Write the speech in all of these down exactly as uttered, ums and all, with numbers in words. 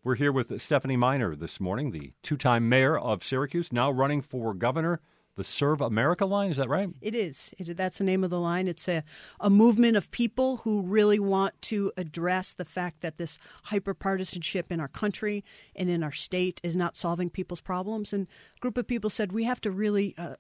We're here with Stephanie Miner this morning, the two-time mayor of Syracuse, now running for governor. The Serve America line, is that right? It is. It, that's the name of the line. It's a, a movement of people who really want to address the fact that this hyper-partisanship in our country and in our state is not solving people's problems. And a group of people said we have to really uh,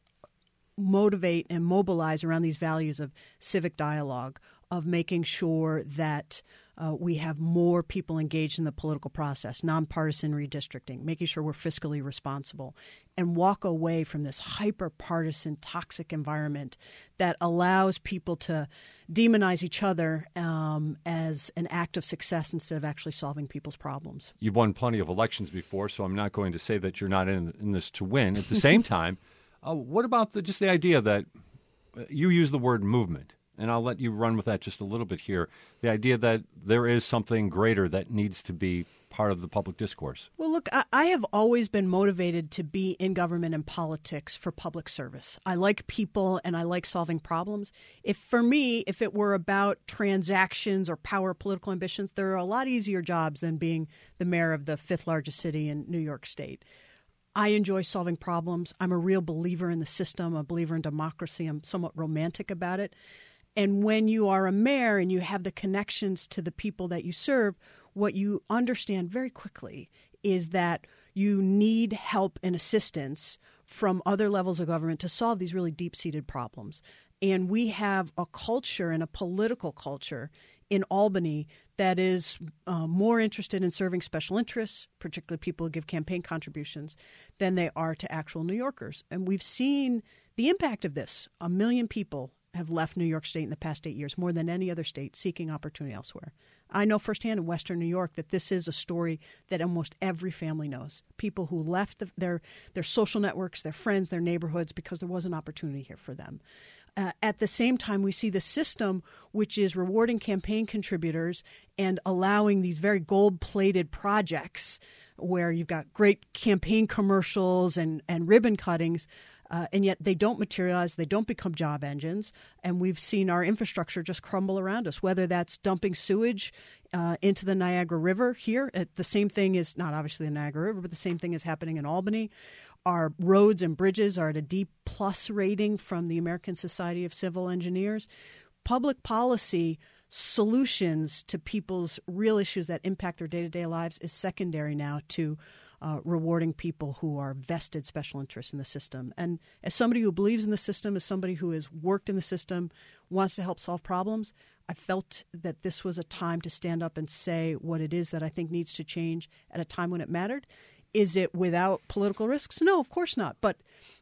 motivate and mobilize around these values of civic dialogue, of making sure that uh, we have more people engaged in the political process, nonpartisan redistricting, making sure we're fiscally responsible, and walk away from this hyper-partisan, toxic environment that allows people to demonize each other um, as an act of success instead of actually solving people's problems. You've won plenty of elections before, so I'm not going to say that you're not in, in this to win. At the same time, uh, what about the, just the idea that uh, you use the word movement? And I'll let you run with that just a little bit here. The idea that there is something greater that needs to be part of the public discourse. Well, look, I, I have always been motivated to be in government and politics for public service. I like people and I like solving problems. If for me, if it were about transactions or power political ambitions, there are a lot easier jobs than being the mayor of the fifth largest city in New York State. I enjoy solving problems. I'm a real believer in the system, a believer in democracy. I'm somewhat romantic about it. And when you are a mayor and you have the connections to the people that you serve, what you understand very quickly is that you need help and assistance from other levels of government to solve these really deep-seated problems. And we have a culture and a political culture in Albany that is uh, more interested in serving special interests, particularly people who give campaign contributions, than they are to actual New Yorkers. And we've seen the impact of this. A million people have left New York State in the past eight years, more than any other state, seeking opportunity elsewhere. I know firsthand in Western New York that this is a story that almost every family knows. People who left the, their their social networks, their friends, their neighborhoods because there was an opportunity here for them. Uh, at the same time, we see the system which is rewarding campaign contributors and allowing these very gold-plated projects where you've got great campaign commercials and, and ribbon cuttings, Uh, and yet they don't materialize, they don't become job engines, and we've seen our infrastructure just crumble around us, whether that's dumping sewage uh, into the Niagara River here. Uh, the same thing is, not obviously the Niagara River, but the same thing is happening in Albany. Our roads and bridges are at a D plus rating from the American Society of Civil Engineers. Public policy solutions to people's real issues that impact their day-to-day lives is secondary now to Uh, rewarding people who are vested special interests in the system. And as somebody who believes in the system, as somebody who has worked in the system, wants to help solve problems, I felt that this was a time to stand up and say what it is that I think needs to change at a time when it mattered. Is it without political risks? No, of course not. But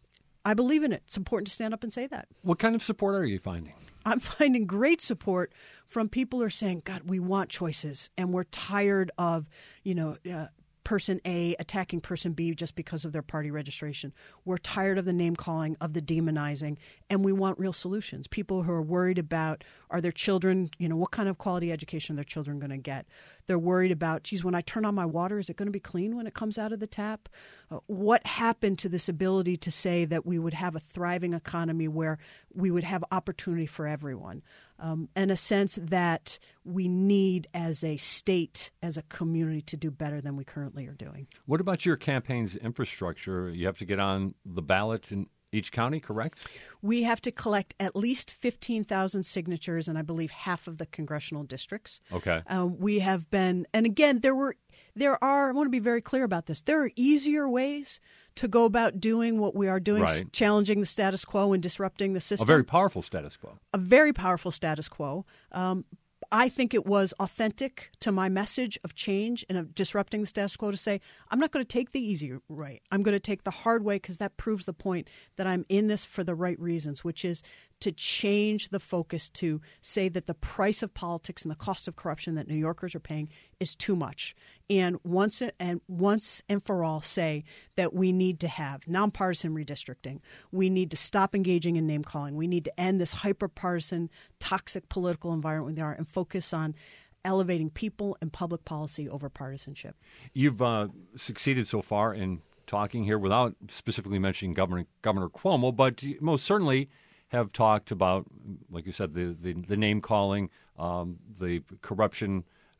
I believe in it. It's important to stand up and say that. What kind of support are you finding? I'm finding great support from people who are saying, God, we want choices, and we're tired of, you know, uh, person A attacking person B just because of their party registration. We're tired of the name calling, of the demonizing, and we want real solutions. People who are worried about, are their children, you know, what kind of quality education are their children going to get? They're worried about, geez, when I turn on my water, is it going to be clean when it comes out of the tap? Uh, what happened to this ability to say that we would have a thriving economy where we would have opportunity for everyone? Um, and a sense that we need as a state, as a community, to do better than we currently are doing. What about your campaign's infrastructure? You have to get on the ballot in each county, correct? We have to collect at least fifteen thousand signatures in, I believe, half of the congressional districts. Okay. Um, we have been, and again, there were, there are, I want to be very clear about this, there are easier ways to go about doing what we are doing, right. s- challenging the status quo and disrupting the system. A very powerful status quo. A very powerful status quo. Um, I think it was authentic to my message of change and of disrupting the status quo to say, I'm not going to take the easy way. I'm going to take the hard way because that proves the point that I'm in this for the right reasons, which is to change the focus to say that the price of politics and the cost of corruption that New Yorkers are paying is too much. And once and once and for all say that we need to have nonpartisan redistricting. We need to stop engaging in name calling. We need to end this hyper-partisan, toxic political environment we are and focus on elevating people and public policy over partisanship. You've uh, succeeded so far in talking here without specifically mentioning Governor, Governor Cuomo, but you most certainly have talked about, like you said, the, the, the name calling, um, the corruption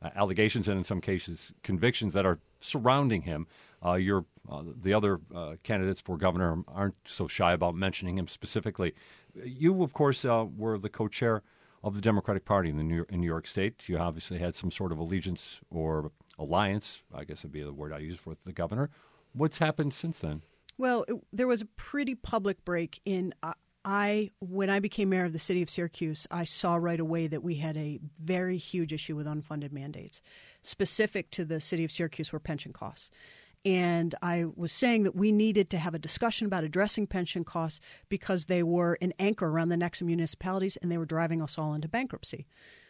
uh, allegations and in some cases convictions that are surrounding him. Uh, your uh, the other uh, candidates for governor aren't so shy about mentioning him specifically. You, of course, uh, were the co-chair of the Democratic Party in the New York, in New York State. You obviously had some sort of allegiance or alliance, I guess would be the word I use, with the governor. What's happened since then? Well, it, there was a pretty public break in. Uh, I when I became mayor of the city of Syracuse, I saw right away that we had a very huge issue with unfunded mandates, specific to the city of Syracuse were pension costs. And I was saying that we needed to have a discussion about addressing pension costs because they were an anchor around the necks of municipalities and they were driving us all into bankruptcy.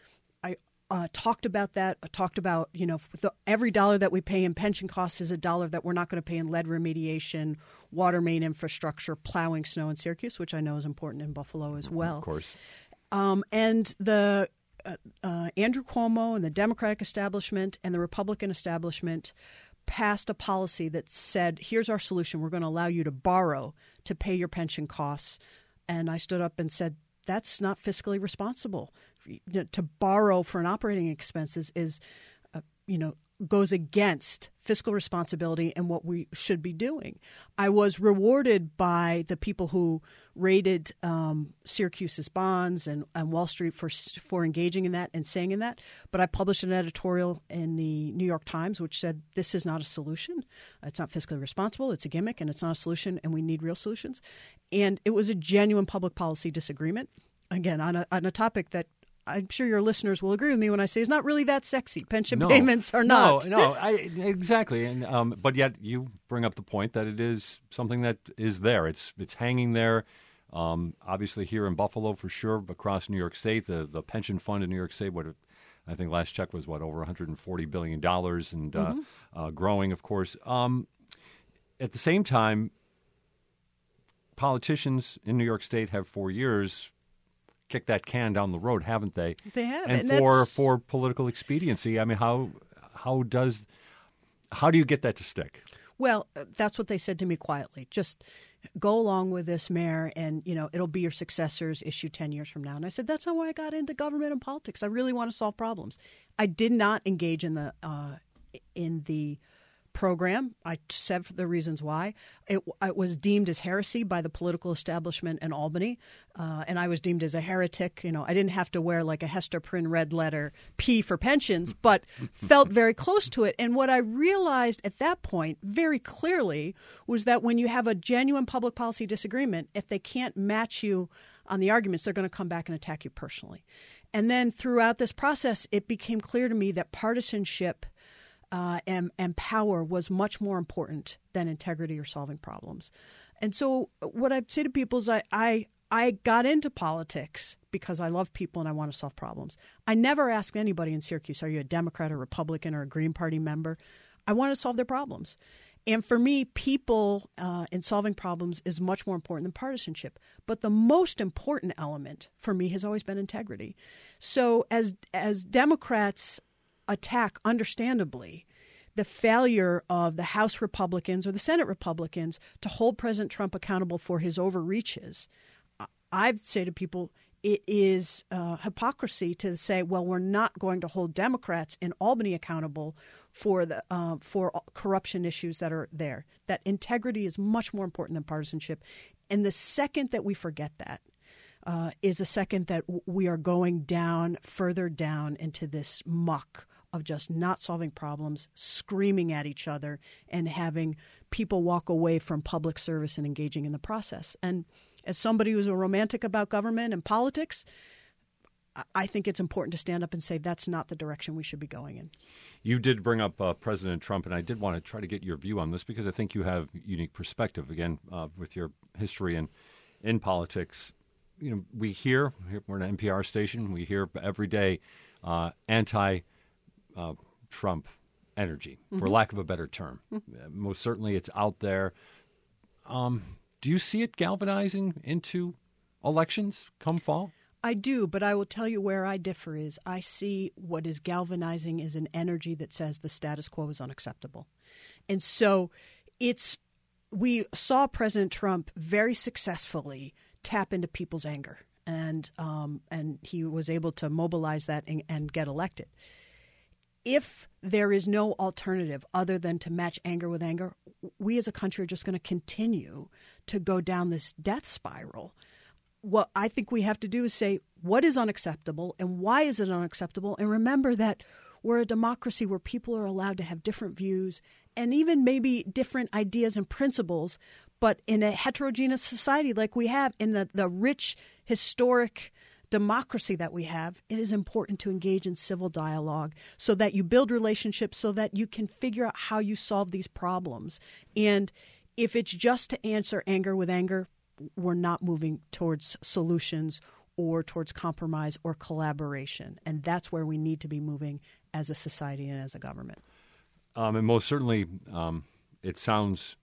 I uh, talked about that. I talked about, you know, the, every dollar that we pay in pension costs is a dollar that we're not going to pay in lead remediation, water main infrastructure, plowing snow in Syracuse, which I know is important in Buffalo as well. Of course. Um, and the uh, uh, Andrew Cuomo and the Democratic establishment and the Republican establishment passed a policy that said, here's our solution. We're going to allow you to borrow to pay your pension costs. And I stood up and said, that's not fiscally responsible. To borrow for an operating expenses is, uh, you know, goes against fiscal responsibility and what we should be doing. I was rewarded by the people who rated um, Syracuse's bonds and, and Wall Street for for engaging in that and saying in that. But I published an editorial in the New York Times which said this is not a solution. It's not fiscally responsible. It's a gimmick, and it's not a solution, and we need real solutions. And it was a genuine public policy disagreement, again, on a, on a topic that I'm sure your listeners will agree with me when I say it's not really that sexy. Pension no, payments are not. No, no, I, exactly. And um, but yet you bring up the point that it is something that is there. It's it's hanging there. Um, obviously here in Buffalo for sure, across New York State, the the pension fund in New York State, what I think last check was what over one hundred forty billion dollars and mm-hmm. uh, uh, growing, of course. Um, at the same time, politicians in New York State have for years kicked that can down the road, haven't they? They have, and, and for that's... for political expediency. I mean, how how does how do you get that to stick? Well, that's what they said to me quietly. Just go along with this, Mayor, and you know it'll be your successor's issue ten years from now. And I said that's not why I got into government and politics. I really want to solve problems. I did not engage in the uh, in the program. I said for the reasons why. It, it was deemed as heresy by the political establishment in Albany, uh, and I was deemed as a heretic. You know, I didn't have to wear like a Hester Prynne red letter P for pensions, but felt very close to it. And what I realized at that point very clearly was that when you have a genuine public policy disagreement, if they can't match you on the arguments, they're going to come back and attack you personally. And then throughout this process, it became clear to me that partisanship Uh, and, and power was much more important than integrity or solving problems. And so what I say to people is I, I, I got into politics because I love people and I want to solve problems. I never asked anybody in Syracuse, are you a Democrat or Republican or a Green Party member? I want to solve their problems. And for me, people uh, in solving problems is much more important than partisanship. But the most important element for me has always been integrity. So as as Democrats attack, understandably, the failure of the House Republicans or the Senate Republicans to hold President Trump accountable for his overreaches, I say to people, it is uh, hypocrisy to say, well, we're not going to hold Democrats in Albany accountable for the uh, for corruption issues that are there. That integrity is much more important than partisanship. And the second that we forget that, uh, is a second that w- we are going down, further down into this muck of just not solving problems, screaming at each other, and having people walk away from public service and engaging in the process. And as somebody who's a romantic about government and politics, I think it's important to stand up and say that's not the direction we should be going in. You did bring up uh, President Trump, and I did want to try to get your view on this because I think you have unique perspective, again, uh, with your history in, in politics. You know, we hear, we're an N P R station, we hear every day uh, anti- Uh, Trump energy, for mm-hmm. lack of a better term. Mm-hmm. Most certainly it's out there. Um, do you see it galvanizing into elections come fall? I do, but I will tell you where I differ is I see what is galvanizing is an energy that says the status quo is unacceptable. And so it's we saw President Trump very successfully tap into people's anger, and um, and he was able to mobilize that and, and get elected. if there is no alternative other than to match anger with anger, we as a country are just going to continue to go down this death spiral. What I think we have to do is say, what is unacceptable and why is it unacceptable? And remember that we're a democracy where people are allowed to have different views and even maybe different ideas and principles. But in a heterogeneous society like we have, in the, the rich historic democracy that we have, it is important to engage in civil dialogue so that you build relationships, so that you can figure out how you solve these problems. And if it's just to answer anger with anger, we're not moving towards solutions or towards compromise or collaboration. And that's where we need to be moving as a society and as a government. Um, and most certainly, um, it sounds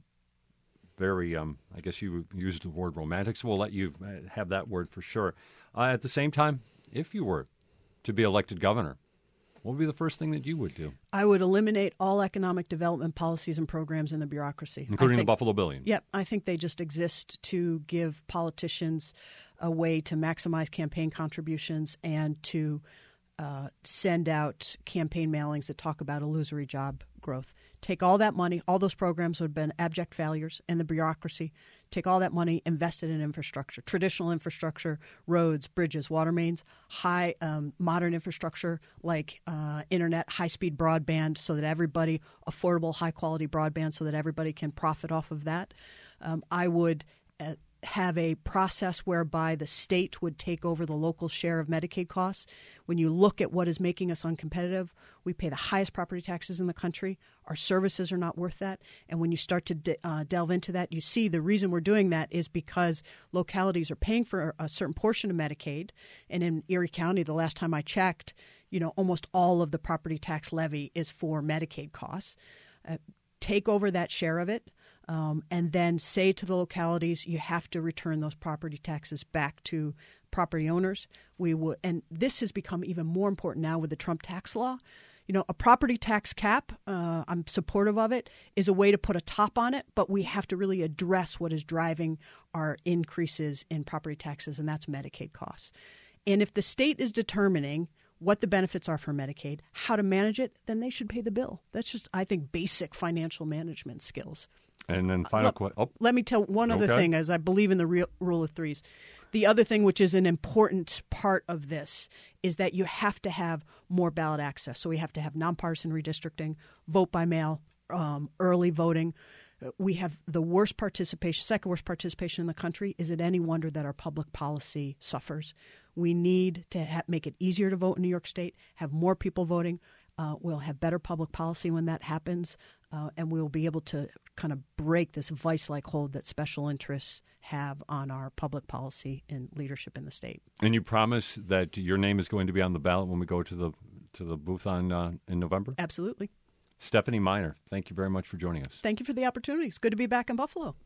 very, um, I guess you used the word romantic, so we'll let you have that word for sure. Uh, at the same time, if you were to be elected governor, what would be the first thing that you would do? I would eliminate all economic development policies and programs in the bureaucracy. Including think, the Buffalo Billion? Yep. I think they just exist to give politicians a way to maximize campaign contributions and to uh, send out campaign mailings that talk about illusory job growth. Take all that money, all those programs would have been abject failures in the bureaucracy. Take all that money, invest it in infrastructure, traditional infrastructure, roads, bridges, water mains, high um, modern infrastructure like uh, internet, high-speed broadband so that everybody, affordable, high-quality broadband so that everybody can profit off of that. Um, I would uh, have a process whereby the state would take over the local share of Medicaid costs. When you look at what is making us uncompetitive, we pay the highest property taxes in the country. Our services are not worth that. And when you start to de- uh, delve into that, you see the reason we're doing that is because localities are paying for a certain portion of Medicaid. And in Erie County, the last time I checked, you know, almost all of the property tax levy is for Medicaid costs. Uh, take over that share of it. Um, and then say to the localities, you have to return those property taxes back to property owners. We would, and this has become even more important now with the Trump tax law. You know, a property tax cap, uh, I'm supportive of it, is a way to put a top on it, but we have to really address what is driving our increases in property taxes, and that's Medicaid costs. And if the state is determining what the benefits are for Medicaid, how to manage it, then they should pay the bill. That's just, I think, basic financial management skills. And then final question. Oh. Let me tell one other Okay. thing, as I believe in the real, rule of threes. The other thing, which is an important part of this, is that you have to have more ballot access. So we have to have nonpartisan redistricting, vote by mail, um, early voting. We have the worst participation, second worst participation in the country. Is it any wonder that our public policy suffers? We need to ha- make it easier to vote in New York State, have more people voting. Uh, we'll have better public policy when that happens, uh, and we'll be able to kind of break this vice-like hold that special interests have on our public policy and leadership in the state. And you promise that your name is going to be on the ballot when we go to the to the booth on uh, in November? Absolutely. Stephanie Miner, thank you very much for joining us. Thank you for the opportunity. It's good to be back in Buffalo.